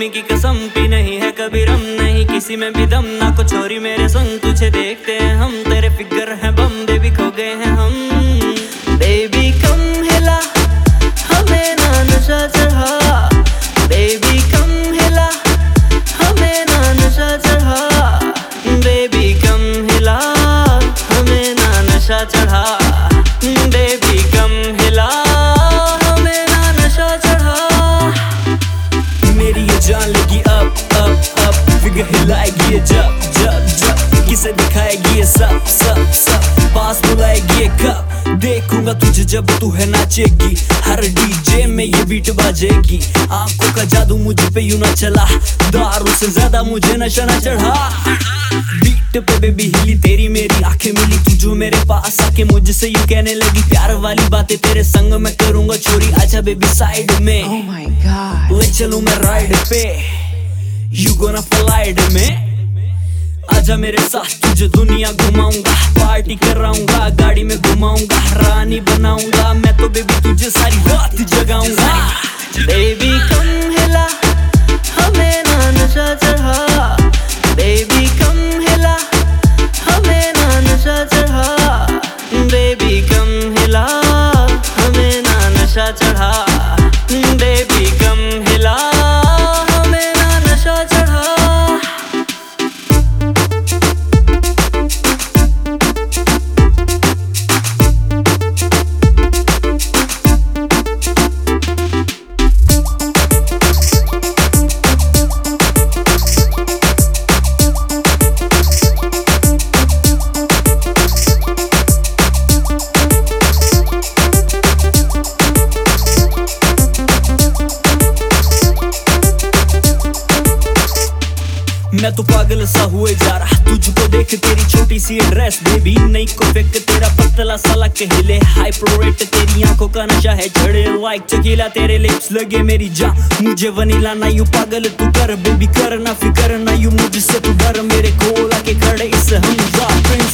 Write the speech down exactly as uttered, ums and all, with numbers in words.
Mummy की कसम P नहीं है कभी रम, नहीं किसी में भी दम ना को छोरी मेरे संग। तुझे देखते हैं हम, तेरे फिगर है बम, बेबी खो गए हैं हम। बेबी कम हिला हमें ना नशा चढ़ा, बेबी कम हिला हमें ना नशा चढ़ा, बेबी कम हिला हमें ना नशा चढ़ा, बेबी कम हिला हमें ना नशा चढ़ा। मेरी ये जान लगी अप अप अप, फिगर हिलाएगी ये जब जब जब, किसे दिखाएगी ये सब सब सब, पास बुलाएगी ये कब। देखूंगा तुझे जब तू है नाचेगी, हर डीजे में ये बीट बाजेगी। आंखों का जादू मुझ पे यूं ना चला, दारू से ज्यादा मुझे नशा ना चढ़ा। बीट पे बेबी हिली तेरी मेरी आंखें मिली, तू जो मेरे पास आके मुझसे यूं कहने लगी, प्यार वाली बातें तेरे संग मैं करूंगा चोरी। आजा बेबी साइड में, Oh my God. ले चलूं मैं राइड पे, यू गोना फ्लाइड में। आजा मेरे साथ तुझे दुनिया घुमाऊंगा, पार्टी कराऊंगा, गाड़ी में घुमाऊंगा, रानी बनाऊंगा मैं तो बेबी तुझे सारी रात जगाऊंगा। बेबी कम हिला हमें ना नशा चढ़ा, बेबी कम हिला हमें ना नशा चढ़ा, बेबी कम हिला हमें ना नशा चढ़ा, बेबी कम हिला हमें ना नशा चढ़ा। मैं तो पागल सा हुए जा रहा तुझको देख, तेरी छोटी सी ड्रेस बेबी नई को फेंक, तेरा पतला साला कहले हाइपररेट, तेरी आंखों का नशा है चढ़े लाइक चकीला, तेरे लिप्स लगे मेरी जान मुझे वनीला। ना यू पागल तू कर बेबी कर ना फिकर, ना यू मुझसे तू डर, मेरे कोल आके खड़े इस हम